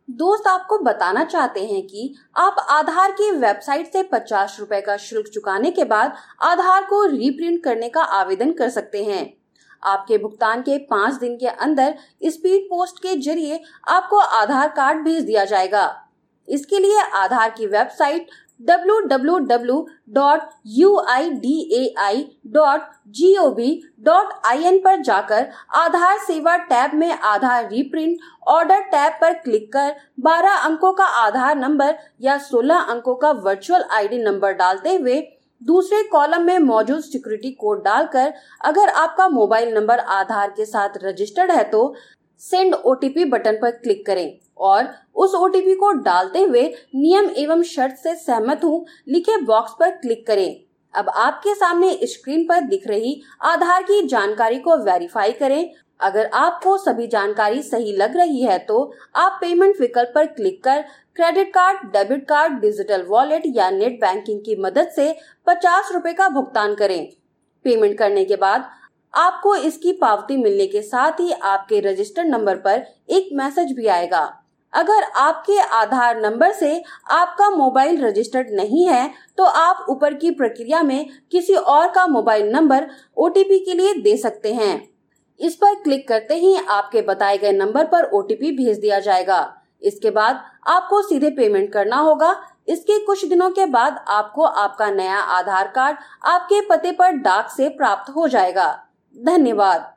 दोस्त आपको बताना चाहते हैं कि आप आधार की वेबसाइट से 50 रुपए का शुल्क चुकाने के बाद आधार को रीप्रिंट करने का आवेदन कर सकते हैं। आपके भुगतान के 5 दिन के अंदर स्पीड पोस्ट के जरिए आपको आधार कार्ड भेज दिया जाएगा। इसके लिए आधार की वेबसाइट www.uidai.gov.in पर जाकर आधार सेवा टैब में आधार रीप्रिंट ऑर्डर टैब पर क्लिक कर 12 अंकों का आधार नंबर या 16 अंकों का वर्चुअल आईडी नंबर डालते हुए दूसरे कॉलम में मौजूद सिक्योरिटी कोड डालकर अगर आपका मोबाइल नंबर आधार के साथ रजिस्टर्ड है तो सेंड ओटीपी बटन पर क्लिक करें और उस ओटीपी को डालते हुए नियम एवं शर्त से सहमत हूँ लिखे बॉक्स पर क्लिक करें। अब आपके सामने स्क्रीन पर दिख रही आधार की जानकारी को वेरीफाई करें। अगर आपको सभी जानकारी सही लग रही है तो आप पेमेंट विकल्प पर क्लिक कर credit card, debit card, digital wallet या नेट बैंकिंग की मदद से 50 रुपए का भुगतान करें। पेमेंट करने के बाद आपको इसकी पावती मिलने के साथ ही आपके रजिस्टर्ड नंबर पर एक मैसेज भी आएगा। अगर आपके आधार नंबर से आपका मोबाइल रजिस्टर्ड नहीं है तो आप ऊपर की प्रक्रिया में किसी और का मोबाइल नंबर ओटीपी के लिए दे सकते हैं। इस पर क्लिक करते ही आपके बताए गए नंबर पर ओटीपी भेज दिया जाएगा। इसके बाद आपको सीधे पेमेंट करना होगा। इसके कुछ दिनों के बाद आपको आपका नया आधार कार्ड आपके पते पर डाक से प्राप्त हो जाएगा। धन्यवाद।